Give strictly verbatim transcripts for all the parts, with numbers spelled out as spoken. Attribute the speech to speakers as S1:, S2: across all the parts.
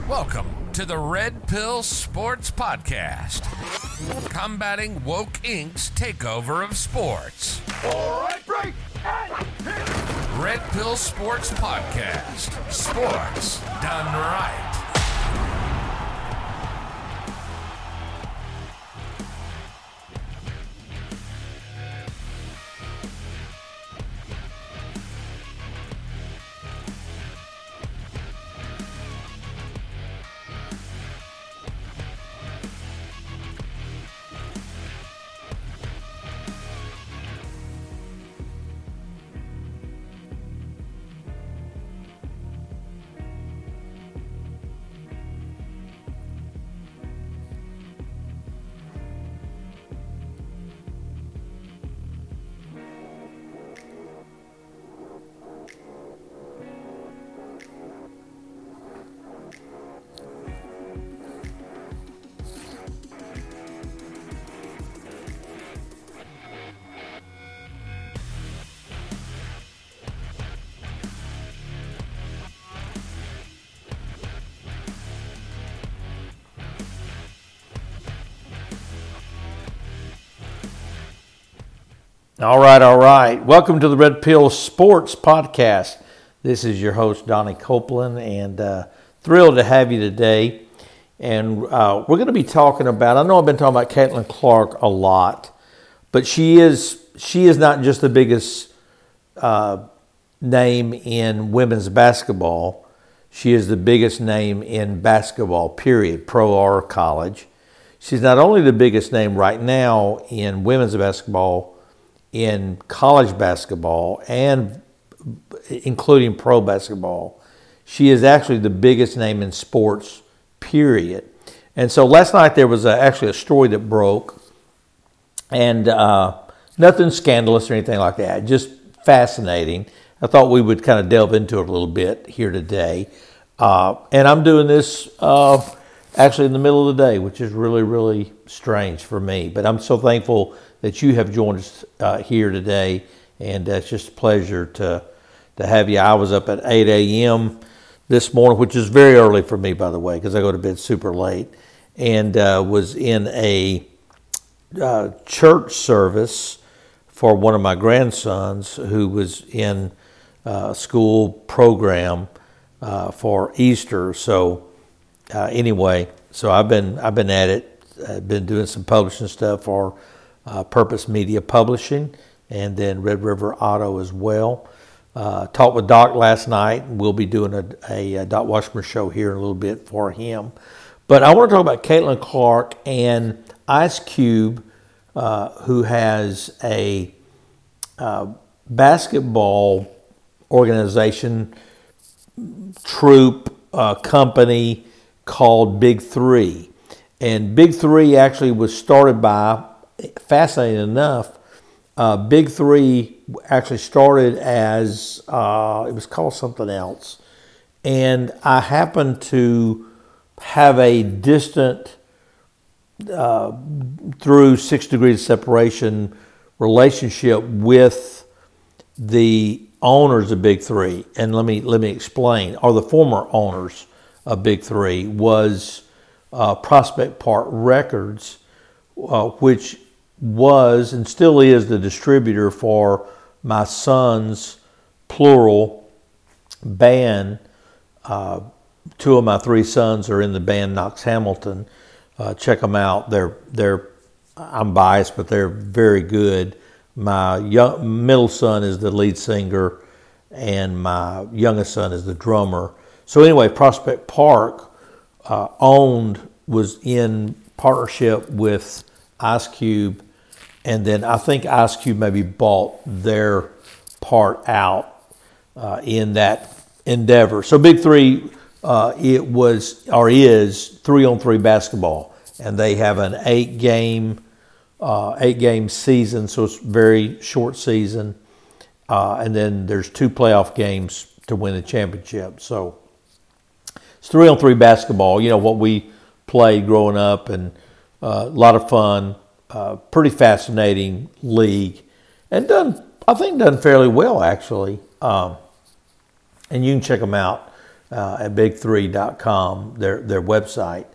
S1: Welcome to the Red Pill Sports Podcast, combating Woke Incorporated's takeover of sports.
S2: All right, break, and hit.
S1: Red Pill Sports Podcast, sports done right.
S3: All right, all right. Welcome to the Red Pill Sports Podcast. This is your host, Donnie Copeland, and uh, thrilled to have you today. And uh, we're going to be talking about, I know I've been talking about Caitlin Clark a lot, but she is she is not just the biggest uh, name in women's basketball. She is the biggest name in basketball, period, pro or college. She's not only the biggest name right now in women's basketball, in college basketball, and including pro basketball. She is actually the biggest name in sports, period. And so last night there was a, actually a story that broke, and uh, nothing scandalous or anything like that, just fascinating. I thought we would kind of delve into it a little bit here today. Uh, and I'm doing this uh, actually in the middle of the day, which is really, really strange for me. But I'm so thankful that you have joined us uh, here today, and uh, it's just a pleasure to to have you. I was up at eight a.m. this morning, which is very early for me, by the way, because I go to bed super late, and uh, was in a uh, church service for one of my grandsons who was in a school program uh, for Easter. So uh, anyway, so I've been I've been at it. I've been doing some publishing stuff for Uh, Purpose Media Publishing, and then Red River Auto as well. Uh, talked with Doc last night, and we'll be doing a, a, a Doc Washburn show here in a little bit for him. But I want to talk about Caitlin Clark and Ice Cube, uh, who has a uh, basketball organization, troop, uh, company called Big Three. And Big Three actually was started by, fascinating enough, uh, Big Three actually started as, uh, it was called something else. And I happened to have a distant, uh, through six degrees of separation relationship with the owners of Big Three. And let me, let me explain, or the former owners of Big Three was uh, Prospect Park Records, uh, which was and still is the distributor for my son's plural band. Uh, two of my three sons are in the band Knox Hamilton. Uh, check them out. They're they're I'm biased, but they're very good. My young, middle son is the lead singer, and my youngest son is the drummer. So anyway, Prospect Park uh, owned was in partnership with Ice Cube, and then I think Ice Cube maybe bought their part out uh, in that endeavor. So Big Three, uh, it was or is three on three basketball, and they have an eight game, uh, eight game season, so it's very short season, uh, and then there's two playoff games to win the championship. So it's three on three basketball. You know what we played growing up, and uh, a lot of fun. Uh, pretty fascinating league, and done, I think done fairly well, actually. Um, and you can check them out uh, at big three dot com, their their website.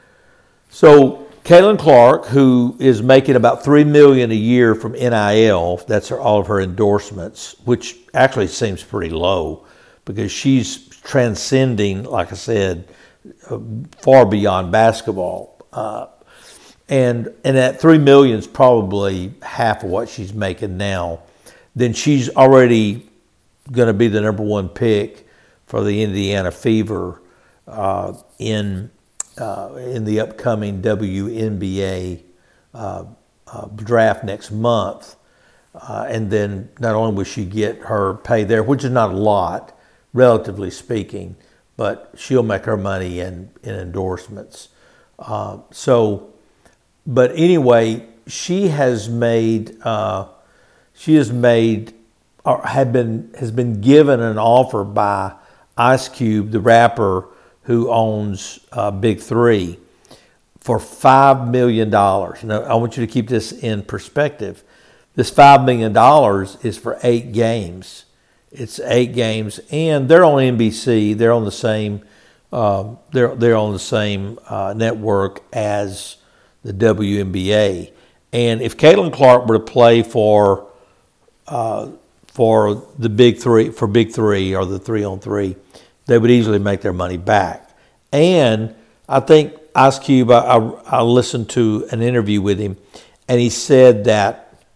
S3: So Caitlin Clark, who is making about three million dollars a year from N I L, that's her, all of her endorsements, which actually seems pretty low because she's transcending, like I said, uh, far beyond basketball. Uh, and and that three million dollars is probably half of what she's making now. Then she's already going to be the number one pick for the Indiana Fever uh, in uh, in the upcoming W N B A uh, uh, draft next month. Uh, and then not only will she get her pay there, which is not a lot, relatively speaking, but she'll make her money in, in endorsements. Uh, so, but anyway, she has made, uh, she has made, or had been, has been given an offer by Ice Cube, the rapper who owns uh, Big Three, for five million dollars. Now, I want you to keep this in perspective. This five million dollars is for eight games. It's eight games, and they're on N B C. They're on the same. Um, they're they're on the same uh, network as the W N B A. And if Caitlin Clark were to play for uh, for the Big Three, for Big Three or the three on three, they would easily make their money back. And I think Ice Cube. I, I, I listened to an interview with him, and he said that.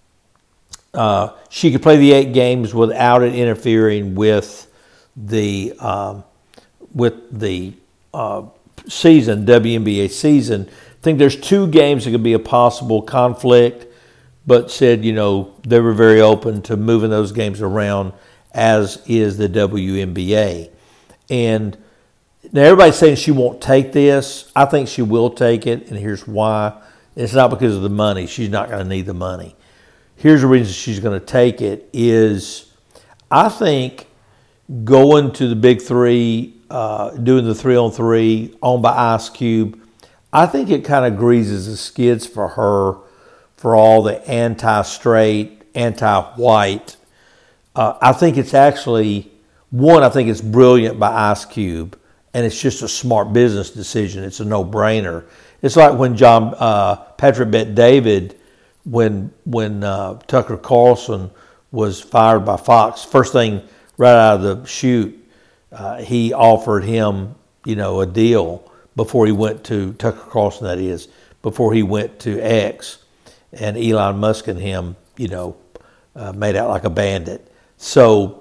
S3: Uh, she could play the eight games without it interfering with the um, with the uh, season, W N B A season. I think there's two games that could be a possible conflict, but said, you know, they were very open to moving those games around, as is the W N B A. And now everybody's saying she won't take this. I think she will take it, and here's why. It's not because of the money. She's not going to need the money. Here's the reason she's going to take it is, I think going to the Big Three, uh, doing the three on three, owned by Ice Cube, I think it kind of greases the skids for her for all the anti-straight, anti-white. Uh, I think it's actually, one, I think it's brilliant by Ice Cube, and it's just a smart business decision. It's a no-brainer. It's like when John uh, Patrick Bet-David, when when uh, Tucker Carlson was fired by Fox, first thing right out of the chute, uh, he offered him, you know, a deal before he went to Tucker Carlson. That is, before he went to X, and Elon Musk and him, you know, uh, made out like a bandit. So,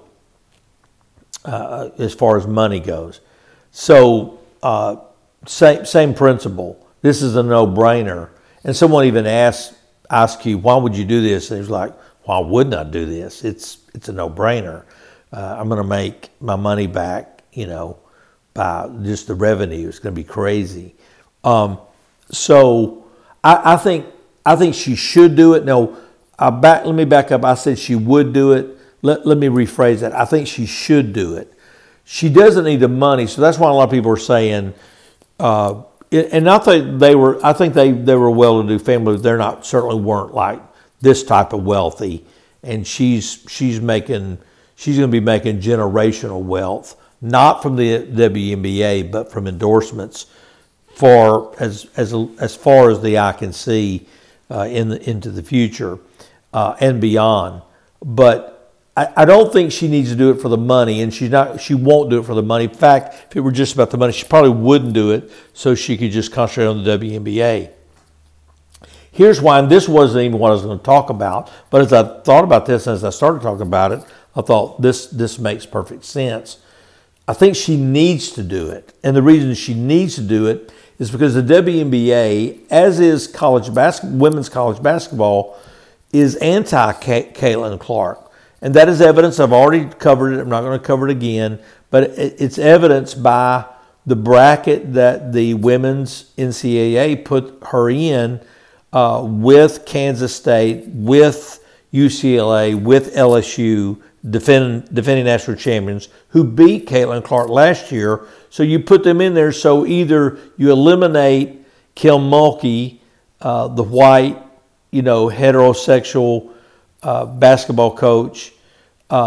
S3: uh, as far as money goes, so uh, same same principle. This is a no-brainer, and someone even asked Ice Cube, why would you do this? And he was like, why wouldn't I do this? It's it's a no-brainer. Uh, I'm going to make my money back, you know, by just the revenue. It's going to be crazy. Um, so I, I think I think she should do it. No, I back. Let me back up. I said she would do it. Let let me rephrase that. I think she should do it. She doesn't need the money, so that's why a lot of people are saying. Uh, And I think they were. I think they, they were a well-to-do family. They're not certainly weren't like this type of wealthy. And she's she's making she's going to be making generational wealth, not from the W N B A, but from endorsements, for as as as far as the eye can see uh, in the, into the future uh, and beyond. But I, I don't think she needs to do it for the money, and she's not. She won't do it for the money. In fact, if it were just about the money, she probably wouldn't do it, so she could just concentrate on the W N B A. Here's why, and this wasn't even what I was going to talk about, but as I thought about this, and as I started talking about it, I thought this this makes perfect sense. I think she needs to do it, and the reason she needs to do it is because the W N B A, as is college basketball, women's college basketball, is anti-Caitlin Clark. And that is evidence. I've already covered it. I'm not going to cover it again. But it's evidenced by the bracket that the women's N C double A put her in uh, with Kansas State, with U C L A, with L S U, defending, defending national champions, who beat Caitlin Clark last year. So you put them in there. So either you eliminate Kim Mulkey, uh, the white, you know, heterosexual Uh, basketball coach, uh,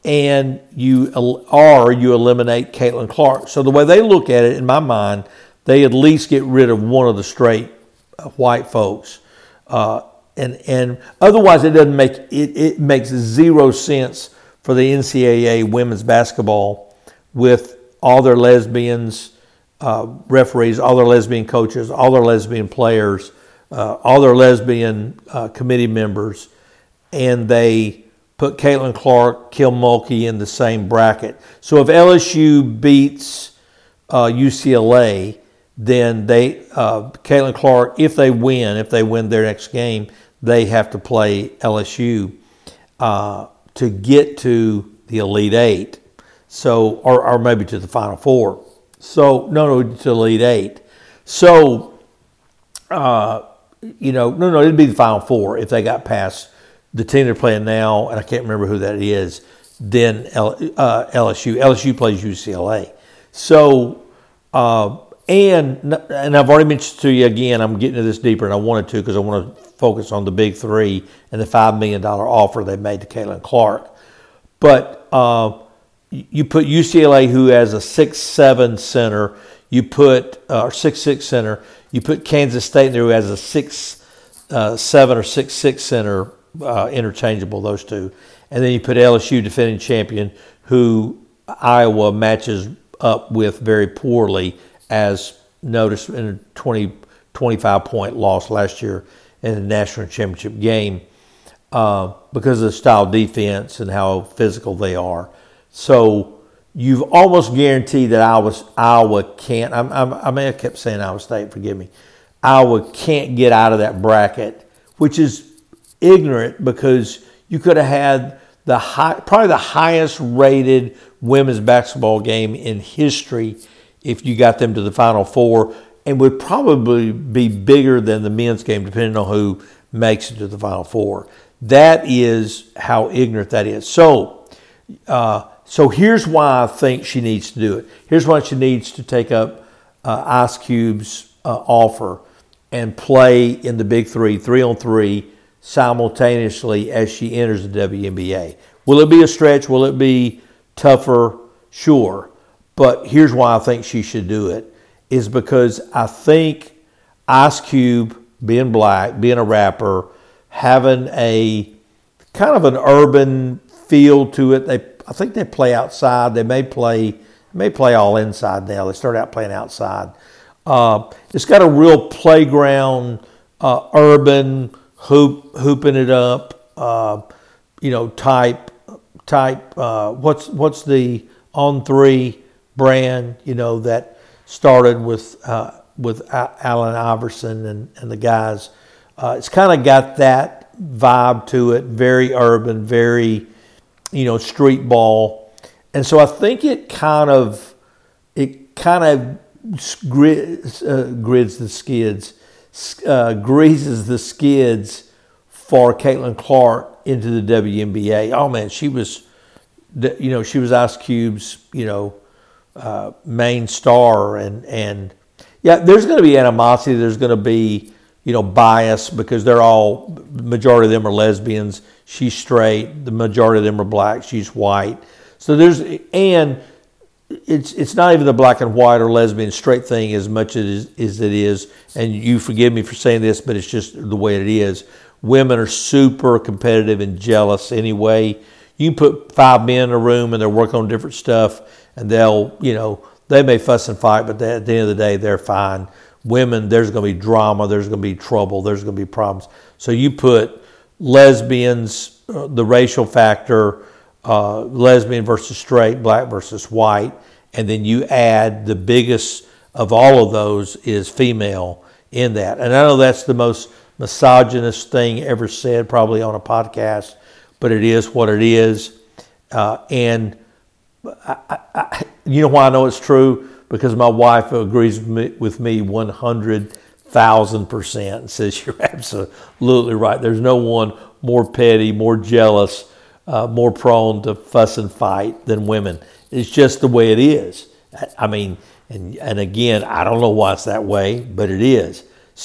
S3: and you or you eliminate Caitlin Clark. So the way they look at it, in my mind, they at least get rid of one of the straight white folks, uh, and and otherwise it doesn't make it. It makes zero sense for the N C double A women's basketball with all their lesbians uh, referees, all their lesbian coaches, all their lesbian players, uh, all their lesbian uh, committee members, and they put Caitlin Clark, Kim Mulkey in the same bracket. So if L S U beats uh, U C L A, then they uh, Caitlin Clark, if they win, if they win their next game, they have to play L S U uh, to get to the Elite Eight. So, or, or maybe to the Final Four. So, no, no, to Elite Eight. So, uh, you know, no, no, it'd be the Final Four if they got past the team they're playing now, and I can't remember who that is, then L, uh, L S U. L S U plays U C L A. So, uh, and and I've already mentioned to you again, I'm getting into this deeper, and I wanted to because I want to focus on the big three and the five million dollars offer they made to Caitlin Clark. But uh, you put U C L A, who has a six seven center, you put, uh, or six six center, you put Kansas State in there, who has a six seven or six six center, uh, interchangeable, those two. And then you put L S U, defending champion, who Iowa matches up with very poorly, as noticed in a twenty, twenty-five point loss last year in the national championship game uh, because of the style defense and how physical they are. So you've almost guaranteed that Iowa, Iowa can't, I'm, I'm, I may have kept saying Iowa State, forgive me, Iowa can't get out of that bracket, which is ignorant because you could have had the high, probably the highest rated women's basketball game in history if you got them to the Final Four, and would probably be bigger than the men's game depending on who makes it to the Final Four. That is how ignorant that is. So, uh, so here's why I think she needs to do it. Here's why she needs to take up uh, Ice Cube's uh, offer and play in the Big Three, three on three, simultaneously as she enters the W N B A. Will it be a stretch? Will it be tougher? Sure. But here's why I think she should do it, is because I think Ice Cube, being black, being a rapper, having a kind of an urban feel to it. They, I think they play outside. They may play, they may play all inside now. They started out playing outside. Uh, it's got a real playground, uh, urban hoop, hooping it up, uh, you know, type, type. Uh, what's what's the On Three brand, you know, that started with uh, with Allen Iverson and, and the guys. Uh, it's kind of got that vibe to it, very urban, very, you know, street ball. And so I think it kind of, it kind of grids, uh, grids the skids, uh, greases the skids for Caitlin Clark into the W N B A. Oh man, she was, you know, she was Ice Cube's, you know, Uh, main star, and and yeah, there's going to be animosity. There's going to be, you know, bias because they're all, the majority of them are lesbians. She's straight. The majority of them are black. She's white. So there's, and it's it's not even the black and white or lesbian straight thing as much as, as it is. And you forgive me for saying this, but it's just the way it is. Women are super competitive and jealous anyway. You can put five men in a room and they're working on different stuff, and they'll, you know, they may fuss and fight, but at the end of the day, they're fine. Women, there's going to be drama, there's going to be trouble, there's going to be problems. So you put lesbians, uh, the racial factor, uh, lesbian versus straight, black versus white, and then you add the biggest of all of those is female in that. And I know that's the most misogynist thing ever said, probably on a podcast, but it is what it is. Uh, and I, I, I, you know why I know it's true? Because my wife agrees with me, with me one hundred thousand percent and says you're absolutely right. There's no one more petty, more jealous, uh, more prone to fuss and fight than women. It's just the way it is. I mean, and, and again, I don't know why it's that way, but it is.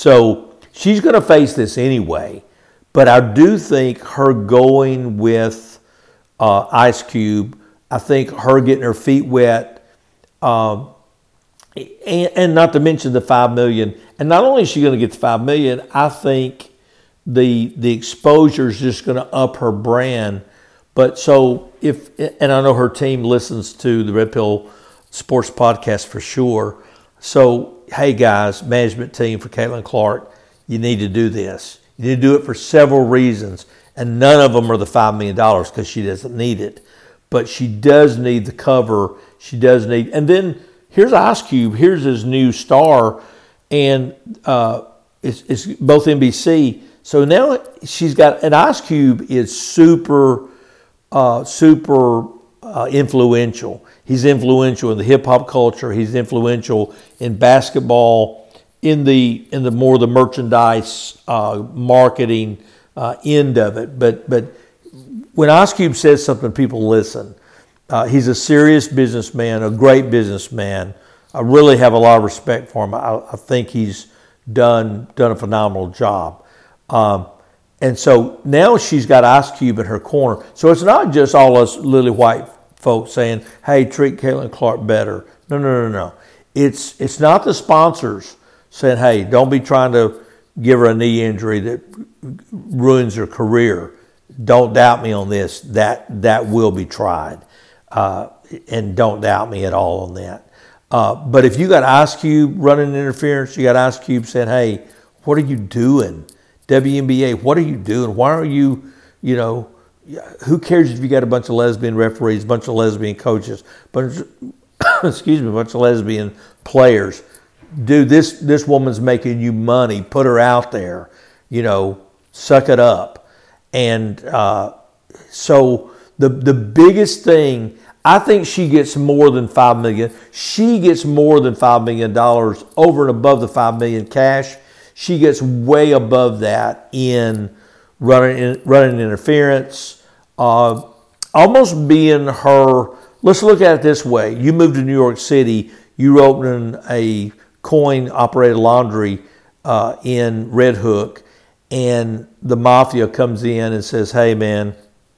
S3: So she's going to face this anyway. But I do think her going with uh, Ice Cube. I think her getting her feet wet, um, and, and not to mention the five million dollars. And not only is she going to get the five million dollars, I think the the exposure is just going to up her brand. But so if, and I know her team listens to the Red Pill Sports Podcast for sure. So, hey guys, management team for Caitlin Clark, you need to do this. You need to do it for several reasons. And none of them are the five million dollars because she doesn't need it. But she does need the cover. She does need, and then here's Ice Cube. Here's his new star. And uh, it's, it's both N B C. So now she's got, and Ice Cube is super, uh, super uh, influential. He's influential in the hip hop culture. He's influential in basketball, in the in the more the merchandise uh, marketing uh, end of it. But but when Ice Cube says something, people listen. Uh, he's a serious businessman, a great businessman. I really have a lot of respect for him. I, I think he's done done a phenomenal job. Um, and so now she's got Ice Cube in her corner. So it's not just all us lily white folks saying, hey, treat Caitlin Clark better. No, no, no, no. It's it's not the sponsors saying, hey, don't be trying to give her a knee injury that ruins her career. Don't doubt me on this. That that will be tried. Uh, and don't doubt me at all on that. Uh, but if you got Ice Cube running interference, you got Ice Cube saying, hey, what are you doing? W N B A, what are you doing? Why are you, you know, who cares if you got a bunch of lesbian referees, a bunch of lesbian coaches, bunch of, excuse me, a bunch of lesbian players? Dude, this, this woman's making you money. Put her out there. You know, suck it up. And uh, so the the biggest thing, I think she gets more than five million dollars. She gets more than five million dollars over and above the five million dollars cash. She gets way above that in running in, running interference, uh, almost being her. Let's look at it this way: you moved to New York City, you're opening a coin-operated laundry uh, in Red Hook, and the mafia comes in and says, "Hey, man,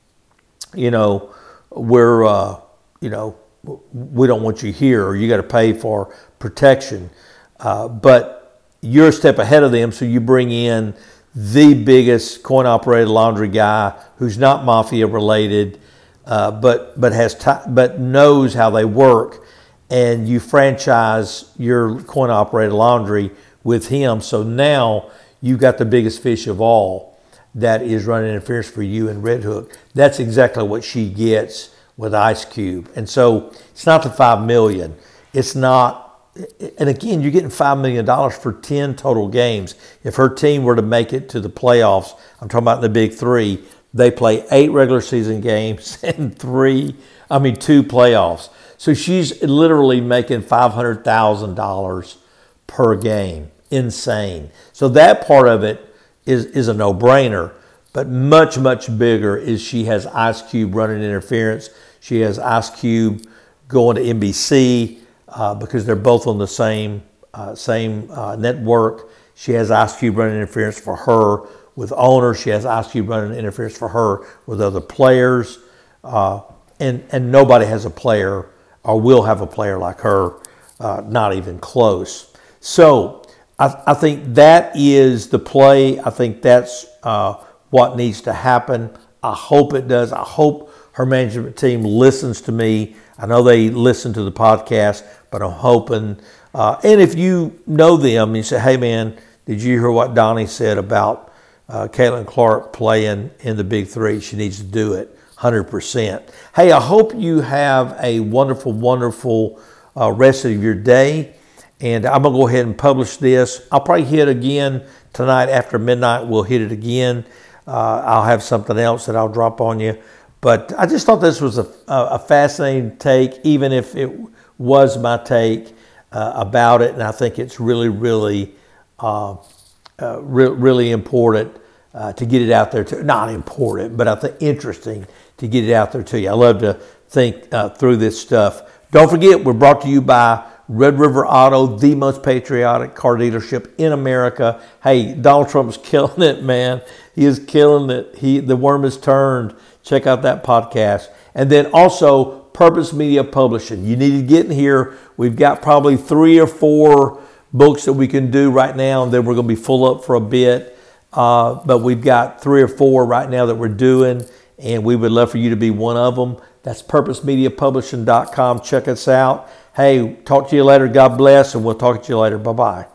S3: you know, we're, uh, you know, we don't want you here, or you got to pay for protection," uh, but you're a step ahead of them, so you bring in the biggest coin-operated laundry guy who's not mafia related, uh, but but has t- but knows how they work, and you franchise your coin-operated laundry with him. So now you got the biggest fish of all that is running interference for you in Red Hook. That's exactly what she gets with Ice Cube, and so it's not the five million dollars. It's not. And again, you're getting five million dollars for ten total games. If her team were to make it to the playoffs, I'm talking about the big three, they play eight regular season games and three, I mean, two playoffs. So she's literally making five hundred thousand dollars per game. Insane. So that part of it is, is a no-brainer. But much, much bigger is she has Ice Cube running interference. She has Ice Cube going to N B C. Uh, because they're both on the same uh, same uh, network. She has Ice Cube running interference for her with owners. She has Ice Cube running interference for her with other players. Uh, and, and nobody has a player or will have a player like her, uh, not even close. So I, I think that is the play. I think that's uh, what needs to happen. I hope it does. I hope her management team listens to me. I know they listen to the podcast, but I'm hoping, uh, and if you know them and you say, hey man, did you hear what Donnie said about uh, Caitlin Clark playing in the Big Three? She needs to do it one hundred percent. Hey, I hope you have a wonderful, wonderful uh, rest of your day. And I'm going to go ahead and publish this. I'll probably hit again tonight after midnight. We'll hit it again. Uh, I'll have something else that I'll drop on you. But I just thought this was a, a fascinating take, even if it was my take uh, about it. And I think it's really, really, uh, uh, re- really important uh, to get it out there. To, not important, but I think interesting to get it out there to you. I love to think uh, through this stuff. Don't forget, we're brought to you by Red River Auto, the most patriotic car dealership in America. Hey, Donald Trump's killing it, man. He is killing it. He, the worm has turned. check out that podcast. And then also Purpose Media Publishing. You need to get in here. We've got probably three or four books that we can do right now, and then we're going to be full up for a bit. Uh, but we've got three or four right now that we're doing, and we would love for you to be one of them. That's purpose media publishing dot com. Check us out. Hey, talk to you later. God bless, and we'll talk to you later. Bye-bye.